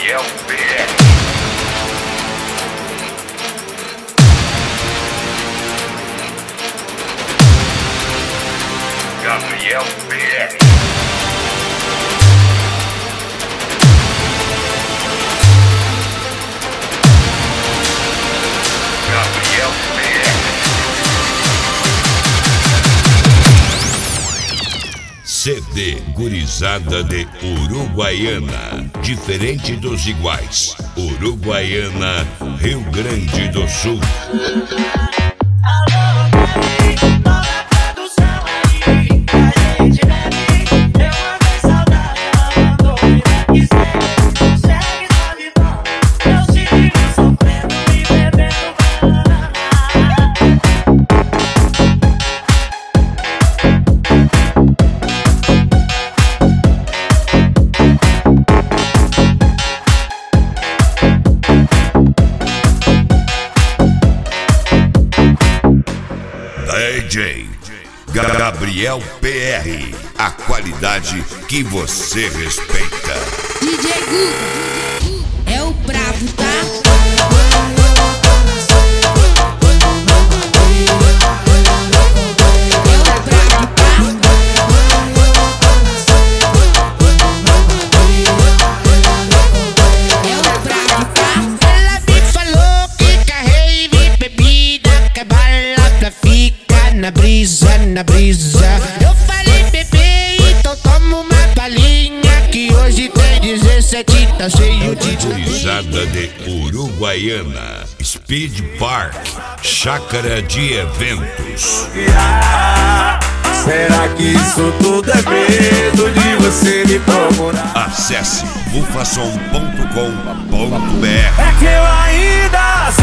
Gabriel PR. Gabriel PR. Gabriel PR. CD Gurizada de Uruguaiana, diferente dos iguais. Uruguaiana, Rio Grande do Sul. DJ Gabriel PR, a qualidade que você respeita. DJ Gu é o brabo, tá? Na brisa, eu falei bebê, então toma uma balinha que hoje tem 17, tá cheio de Gurizada de Uruguaiana, Speed Park, chácara de eventos. Será que isso tudo é medo de você me procurar? Acesse bufasom.com.br. É que eu ainda